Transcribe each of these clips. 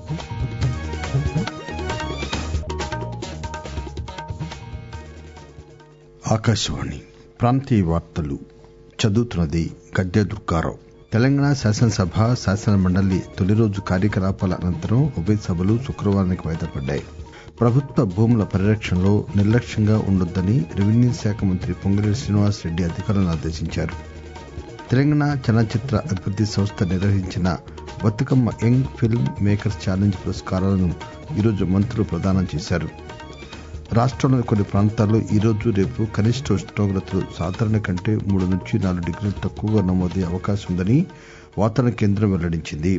ఆకాశవాణి ప్రాంతీయ వార్తలు చదువుతున్నది గడ్డే దుర్గారావు. తెలంగాణ శాసనసభ శాసన మండలి తొలి రోజు కార్యకలాపాల అనంతరం ఉభయ సభలు శుక్రవారానికి వాయిదా పడ్డాయి. ప్రభుత్వ భూముల పరిరక్షణలో నిర్లక్ష్యంగా ఉండొద్దని రెవెన్యూ శాఖ మంత్రి పొంగులేటి శ్రీనివాసరెడ్డి అధికారులను ఆదేశించారు. తెలంగాణ చలనచిత్ర అభివృద్ది సంస్థ నిర్వహించిన Bathukamma young film makers challenge పురస్కారాలను ఈరోజు మంత్రులు ప్రదానం చేశారు. రాష్టంలోని కొన్ని ప్రాంతాల్లో ఈరోజు రేపు కనిష్ట ఉష్ణోగ్రతలు సాధారణ కంటే 3 నుంచి 4 డిగ్రీలు తక్కువగా నమోదయ్యే అవకాశం ఉందని వాతావరణ కేంద్రం వెల్లడించింది.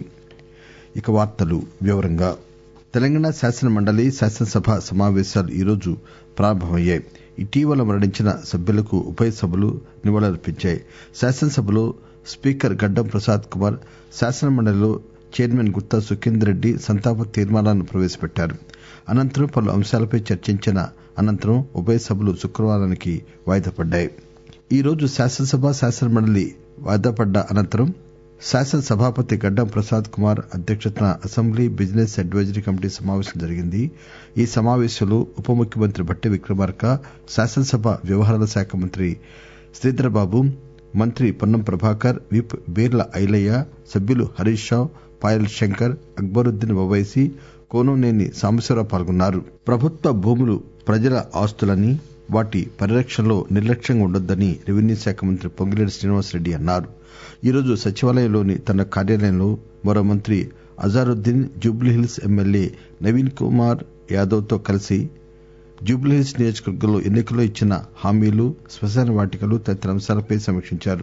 తెలంగాణ శాసన మండలి శాసనసభ సమావేశాలు ఈరోజు ప్రారంభమయ్యాయి. ఇటీవల మరణించిన సభ్యులకు ఉభయ సభలు నివాళులర్పించాయి. శాసనసభలో స్పీకర్ గడ్డం ప్రసాద్ కుమార్, శాసన మండలిలో చైర్మన్ గుత్తా సుఖేందర్ రెడ్డి సంతాప తీర్మానాలను ప్రవేశపెట్టారు. అనంతరం పలు అంశాలపై చర్చించిన అనంతరం ఉభయ సభలు శుక్రవారానికి వాయిదా పడ్డాయి. ఈరోజు శాసనసభ శాసన మండలి వాయిదా పడ్డ అనంతరం శాసన సభాపతి గడ్డం ప్రసాద్ కుమార్ అధ్యక్షతన అసెంబ్లీ బిజినెస్ అడ్వైజరీ కమిటీ సమావేశం జరిగింది. ఈ సమావేశంలో ఉప ముఖ్యమంత్రి భట్టి విక్రమార్క, శాసనసభ వ్యవహారాల శాఖ మంత్రి శ్రీధర్బాబు, మంత్రి పొన్నం ప్రభాకర్, విప్ బీర్ల ఐలయ్య, సభ్యులు హరీష్ రావు, పాయల్ శంకర్, అక్బరుద్దీన్ ఓవైసీ, కోనంనేని సాంబశివరావు పాల్గొన్నారు. ప్రభుత్వ భూములు ప్రజల ఆస్తులని, వాటి పరిరక్షణలో నిర్లక్ష్యంగా ఉండొద్దని రెవెన్యూ శాఖ మంత్రి పొంగులేటి శ్రీనివాసరెడ్డి అన్నారు. ఈరోజు సచివాలయంలోని తన కార్యాలయంలో మరో మంత్రి అజారుద్దీన్ జూబ్లీహిల్స్ ఎమ్మెల్యే నవీన్ కుమార్ యాదవ్ తో కలిసి జూబ్లీహిల్స్ నియోజకవర్గంలో ఎన్నికల్లో ఇచ్చిన హామీలు, శ్మశాన వాటికలు తదితర అంశాలపై సమీక్షించారు.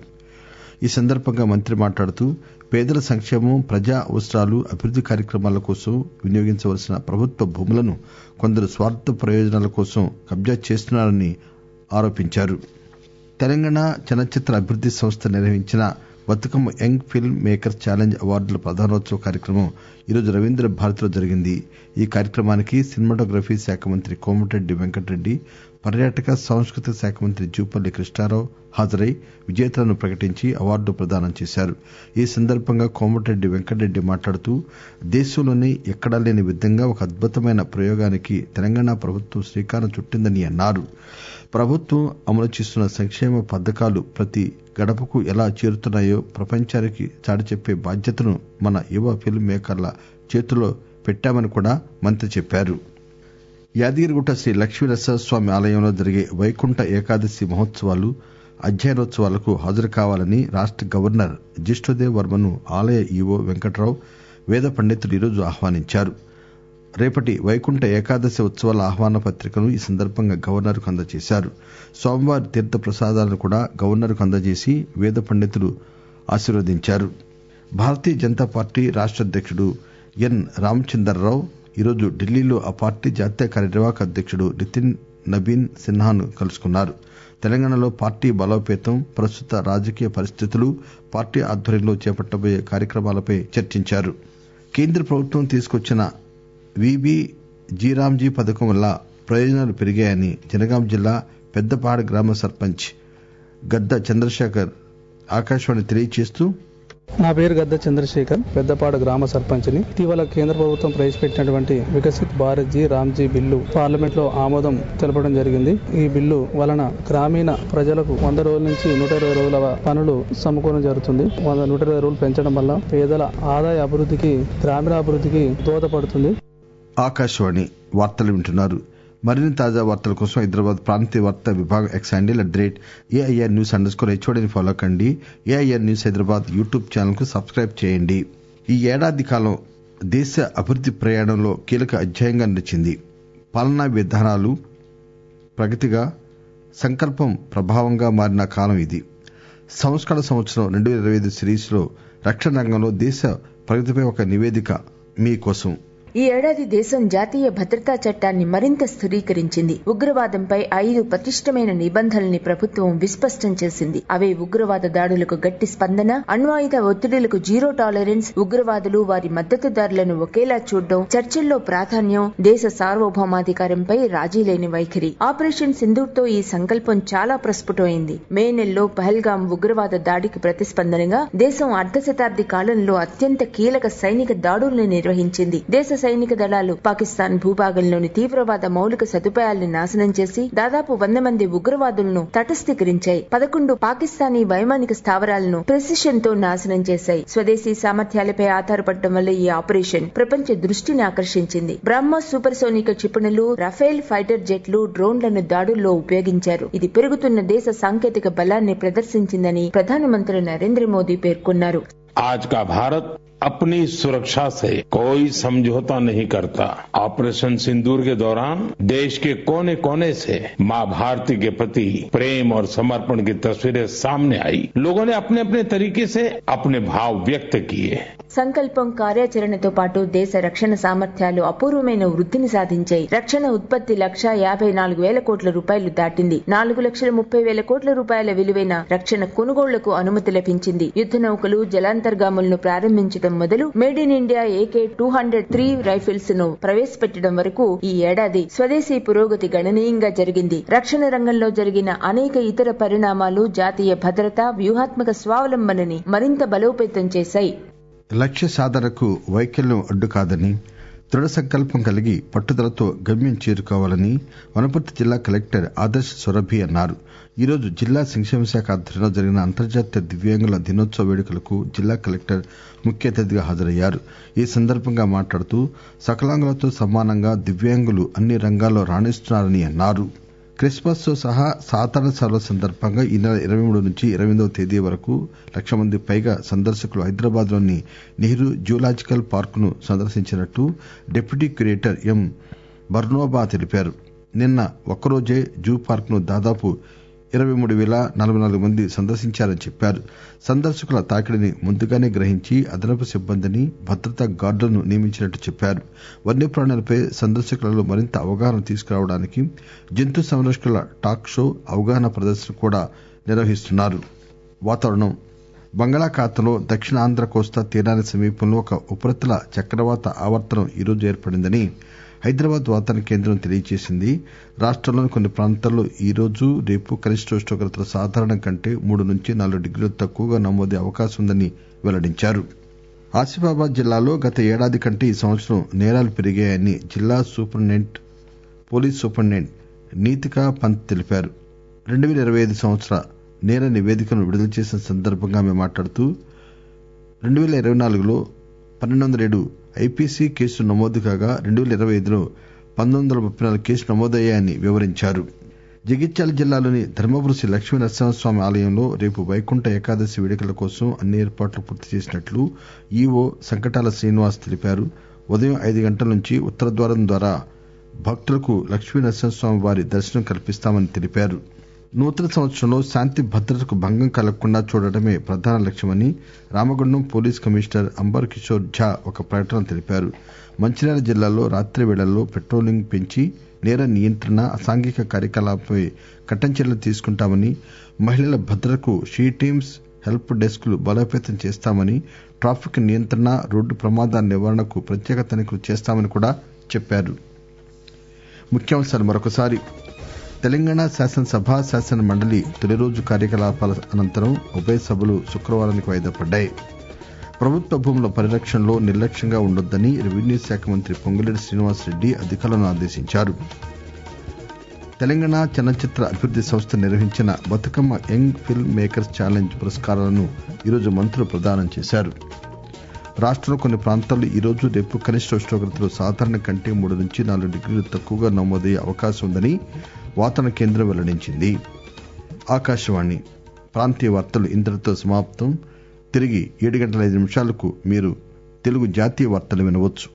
ఈ సందర్భంగా మంత్రి మాట్లాడుతూ పేదల సంక్షేమం, ప్రజా అవసరాలు, అభివృద్ది కార్యక్రమాల కోసం వినియోగించవలసిన ప్రభుత్వ భూములను కొందరు స్వార్థ ప్రయోజనాల కోసం కబ్జా చేస్తున్నారని ఆరోపించారు. తెలంగాణ చలనచిత్ర అభివృద్ది సంస్థ నిర్వహించిన Bathukamma young film makers challenge అవార్డుల ప్రదానోత్సవ కార్యక్రమం ఈరోజు రవీంద్ర భారతిలో జరిగింది. ఈ కార్యక్రమానికి సినిమాటోగ్రఫీ శాఖ మంత్రి కోమటిరెడ్డి వెంకటరెడ్డి, పర్యాటక సాంస్కృతిక శాఖ మంత్రి జూపల్లి కృష్ణారావు హాజరై విజేతలను ప్రకటించి అవార్డు ప్రదానం చేశారు. ఈ సందర్భంగా కోమటిరెడ్డి వెంకటరెడ్డి మాట్లాడుతూ దేశంలోనే ఎక్కడా లేని విధంగా ఒక అద్భుతమైన ప్రయోగానికి తెలంగాణ ప్రభుత్వం శ్రీకారం చుట్టిందని అన్నారు. ప్రభుత్వం అమలు చేస్తున్న సంక్షేమ పథకాలు ప్రతి గడపకు ఎలా చేరుతున్నాయో ప్రపంచానికి చాటి చెప్పే బాధ్యతను మన యువ ఫిల్మ్ మేకర్ల చేతుల్లో పెట్టామని కూడా మంత్రి చెప్పారు. యాదగిరిగుట్ట శ్రీ లక్ష్మీనరసింహస్వామి ఆలయంలో జరిగే వైకుంఠ ఏకాదశి మహోత్సవాలు, అధ్యయనోత్సవాలకు హాజరు కావాలని రాష్ట గవర్నర్ జిష్ణుదేవ్ వర్మను ఆలయ ఈవో వెంకట్రావు, వేద పండితులు ఈరోజు ఆహ్వానించారు. రేపటి వైకుంఠ ఏకాదశి ఉత్సవాల ఆహ్వాన పత్రికను ఈ సందర్భంగా గవర్నర్ కు అందజేశారు. స్వామివారి తీర్థ ప్రసాదాలను కూడా గవర్నర్ కు అందజేసి వేద పండితులు ఆశీర్వదించారు. భారతీయ జనతా పార్టీ రాష్ట అధ్యక్షుడు ఎన్ రామచంద్రరావు ఈరోజు ఢిల్లీలో ఆ పార్టీ జాతీయ కార్యనిర్వాహక అధ్యక్షుడు నితిన్ నబీన్ సిన్హాను కలుసుకున్నారు. తెలంగాణలో పార్టీ బలోపేతం, ప్రస్తుత రాజకీయ పరిస్థితులు, పార్టీ ఆధ్వర్యంలో చేపట్టబోయే కార్యక్రమాలపై చర్చించారు. కేంద్ర ప్రభుత్వం తీసుకొచ్చిన విబి జీరాంజీ పథకం వల్ల ప్రయోజనాలు పెరిగాయని జనగాం జిల్లా పెద్దపాడు గ్రామ సర్పంచ్ గద్ద చంద్రశేఖర్ ఆకాశవాణి తెలియజేస్తూ, నా పేరు గద్ద చంద్రశేఖర్, పెద్దపాడు గ్రామ సర్పంచ్ని. ఇటీవల కేంద్ర ప్రభుత్వం ప్రవేశపెట్టినటువంటి Viksit Bharat G Ramji bill parliament లో ఆమోదం తెలపడం జరిగింది. ఈ బిల్లు వలన గ్రామీణ ప్రజలకు 100 రోజుల నుంచి 120 రోజుల పనులు సమకూరడం జరుగుతుంది. 120 రోజులు పెంచడం వల్ల పేదల ఆదాయ అభివృద్ధికి, గ్రామీణాభివృద్ధికి దోహదపడుతుంది. ఆకాశవాణి వార్తలు వింటున్నారు. మరిన్ని తాజా వార్తల కోసం హైదరాబాద్ ప్రాంతీయ వార్తా విభాగం X handle @AIR News _ follow కండి. AIR News Hyderabad YouTube channel కు సబ్స్క్రైబ్ చేయండి. ఈ ఏడాది కాలం దేశ అభివృద్ది ప్రయాణంలో కీలక అధ్యాయంగా నిలిచింది. పాలనా విధానాలు ప్రగతిగా, సంకల్పం ప్రభావంగా మారిన కాలం ఇది. సంస్కరణ సంవత్సరం 2025 సిరీస్ లో రక్షణ రంగంలో దేశ ప్రగతిపై ఒక నివేదిక మీ కోసం. ఈ ఏడాది దేశం జాతీయ భద్రతా చట్టాన్ని మరింత స్థిరీకరించింది. ఉగ్రవాదంపై 5 పటిష్టమైన నిబంధనల్ని ప్రభుత్వం విస్పష్టం చేసింది. అవే ఉగ్రవాద దాడులకు గట్టి స్పందన, అణ్వాయుధ ఒత్తిడులకు జీరో టాలరెన్స్, ఉగ్రవాదులు వారి మద్దతుదారులను ఒకేలా చూడడం, చర్చల్లో ప్రాధాన్యం, దేశ సార్వభౌమాధికారంపై రాజీ లేని వైఖరి. ఆపరేషన్ సింధూర్తో ఈ సంకల్పం చాలా ప్రస్ఫుటమైంది. మే నెలలో పహల్గాం ఉగ్రవాద దాడికి ప్రతిస్పందనగా దేశం అర్ధశతాబ్ది కాలంలో అత్యంత కీలక సైనిక దాడుల్ని నిర్వహించింది. దేశ సైనిక దళాలు పాకిస్తాన్ భూభాగంలోని తీవ్రవాద మౌలిక సదుపాయాలను నాశనం చేసి దాదాపు 100 మంది ఉగ్రవాదులను తటస్థీకరించాయి. 11 పాకిస్తానీ వైమానిక స్థావరాలను ప్రెసిషన్ తో నాశనం చేశాయి. స్వదేశీ సామర్థ్యాలపై ఆధారపడటం వల్ల ఈ ఆపరేషన్ ప్రపంచ దృష్టిని ఆకర్షించింది. బ్రహ్మోస్ సూపర్సోనిక క్షిపణులు, రఫేల్ ఫైటర్ జెట్లు, డ్రోన్లను దాడుల్లో ఉపయోగించారు. ఇది పెరుగుతున్న దేశ సాంకేతిక బలాన్ని ప్రదర్శించిందని ప్రధానమంత్రి నరేంద్ర మోదీ పేర్కొన్నారు. आज का भारत अपनी सुरक्षा से कोई समझौता नहीं करता। ऑपरेशन सिंदूर के दौरान देश के कोने कोने से मां भारती के प्रति प्रेम और समर्पण की तस्वीरें सामने आई। लोगों ने अपने अपने तरीके से अपने भाव व्यक्त किए। సంకల్పం కార్యాచరణతో పాటు దేశ రక్షణ సామర్థ్యాలు అపూర్వమైన వృద్ధిని సాధించాయి. రక్షణ ఉత్పత్తి 1,54,000 కోట్ల రూపాయలు దాటింది. 4,30,000 కోట్ల రూపాయల విలువైన రక్షణ కొనుగోళ్లకు అనుమతి లభించింది. యుద్ద నౌకలు, జలాంతర్గాములను ప్రారంభించడం మొదలు made in India AK-203 rifles ను ప్రవేశపెట్టడం వరకు ఈ ఏడాది స్వదేశీ పురోగతి గణనీయంగా జరిగింది. రక్షణ రంగంలో జరిగిన అనేక ఇతర పరిణామాలు జాతీయ భద్రత, వ్యూహాత్మక స్వావలంబనని మరింత బలోపేతం చేశాయి. లక్ష్య సాధనకు వైకల్యం అడ్డు కాదని, దృఢ సంకల్పం కలిగి పట్టుదలతో గమ్యం చేరుకోవాలని వనపర్తి జిల్లా కలెక్టర్ ఆదర్శ్ సురభి అన్నారు. ఈరోజు జిల్లా సంక్షేమ శాఖ ఆధ్వర్యంలో జరిగిన అంతర్జాతీయ దివ్యాంగుల దినోత్సవ వేడుకలకు జిల్లా కలెక్టర్ ముఖ్య అతిథిగా హాజరయ్యారు. ఈ సందర్భంగా మాట్లాడుతూ సకలాంగులతో సమానంగా దివ్యాంగులు అన్ని రంగాల్లో రాణిస్తున్నారని అన్నారు. క్రిస్మస్ తో సహా సాధారణ సెలవుల సందర్భంగా ఈ నెల 23 నుంచి 28వ తేదీ వరకు 1,00,000 మంది పైగా సందర్శకులు హైదరాబాద్ లోని నెహ్రూ జూలాజికల్ పార్క్ ను సందర్శించినట్టు డిప్యూటీ క్యూరేటర్ ఎం బర్నోబా తెలిపారు. నిన్న ఒక్కరోజే జూ పార్క్ ను దాదాపు 23,044 మంది సందర్శించారని చెప్పారు. సందర్శకుల తాకిడిని ముందుగానే గ్రహించి అదనపు సిబ్బందిని, భద్రతా గార్డులను నియమించినట్టు చెప్పారు. వన్యప్రాణులపై సందర్శకులలో మరింత అవగాహన తీసుకురావడానికి జంతు సంరక్షకుల టాక్ షో, అవగాహన ప్రదర్శన కూడా నిర్వహిస్తున్నారు. వాతావరణం. బంగాళాఖాతంలో దక్షిణ ఆంధ్ర కోస్తా తీరానికి సమీపంలో ఒక ఉపరితల చక్రవాత ఆవర్తనం ఈరోజు ఏర్పడిందని హైదరాబాద్ వాతావరణ కేంద్రం తెలియజేసింది. రాష్టంలోని కొన్ని ప్రాంతాల్లో ఈ రోజు, రేపు కనిష్ట ఉష్ణోగ్రతలు సాధారణం కంటే 3 నుంచి 4 డిగ్రీలు తక్కువగా నమోదే అవకాశం ఉందని వెల్లడించారు. ఆసిఫాబాద్ జిల్లాలో గత ఏడాది కంటే ఈ సంవత్సరం నేరాలు పెరిగాయని జిల్లా పోలీస్ సూపరింటెండెంట్ నీతికా పంత్ తెలిపారు. 2025 సంవత్సర నేర నివేదికను విడుదల చేసిన సందర్భంగా ఆమె మాట్లాడుతూ 2024లో 1,207 ఐపీసీ కేసులు నమోదు కాగా 2025లో 1,934 కేసులు నమోదయ్యాయని వివరించారు. జగిత్యాల జిల్లాలోని ధర్మపురి శ్రీ లక్ష్మీ నరసింహస్వామి ఆలయంలో రేపు వైకుంఠ ఏకాదశి వేడుకల కోసం అన్ని ఏర్పాట్లు పూర్తి చేసినట్లు ఈవో సంకటాల శ్రీనివాస్ తెలిపారు. ఉదయం 5 గంటల నుంచి ఉత్తర ద్వారం ద్వారా భక్తులకు లక్ష్మీ నరసింహస్వామి వారి దర్శనం కల్పిస్తామని తెలిపారు. నూతన సంవత్సరంలో శాంతి భద్రతకు భంగం కలగకుండా చూడటమే ప్రధాన లక్ష్యమని రామగుండం పోలీస్ కమిషనర్ అంబర్ కిషోర్ ఝా ఒక ప్రకటనలో తెలిపారు. మంచిర్యాల జిల్లాలో రాత్రి వేళల్లో పెట్రోలింగ్ పెంచి నేర నియంత్రణ, అసాంఘిక కార్యకలాపాలపై కఠిన చర్యలు తీసుకుంటామని, మహిళల భద్రతకు షీ టీమ్స్, హెల్ప్ డెస్క్లు బలోపేతం చేస్తామని, ట్రాఫిక్ నియంత్రణ, రోడ్డు ప్రమాదాల నివారణకు ప్రత్యేక తనిఖీలు చేస్తామని కూడా చెప్పారు. ముఖ్యాంశాలు మరొకసారి. తెలంగాణ శాసనసభ, శాసన మండలి తొలి రోజు కార్యకలాపాల అనంతరం ఉభయ సభలు శుక్రవారానికి వాయిదా పడ్డాయి. ప్రభుత్వ భూముల పరిరక్షణలో నిర్లక్ష్యంగా ఉండొద్దని రెవెన్యూ శాఖ మంత్రి పొంగులేటి శ్రీనివాసరెడ్డి అధికారులను ఆదేశించారు. తెలంగాణ చలనచిత్ర అభివృద్ది సంస్థ నిర్వహించిన Bathukamma young film makers challenge పురస్కారాలను ఈరోజు మంత్రులు ప్రదానం చేశారు. రాష్టంలో కొన్ని ప్రాంతాల్లో ఈరోజు, రేపు కనిష్ట ఉష్ణోగ్రతలు సాధారణ కంటే 3 నుంచి 4 డిగ్రీలు తక్కువగా నమోదయ్యే అవకాశం ఉందని వాతావరణ కేంద్రం వెల్లడించింది. ఆకాశవాణి ప్రాంతీయ వార్తలు ఇంతటితో సమాప్తం. తిరిగి 7 గంటల 5 నిమిషాలకు మీరు తెలుగు జాతీయ వార్తలు వినవచ్చు.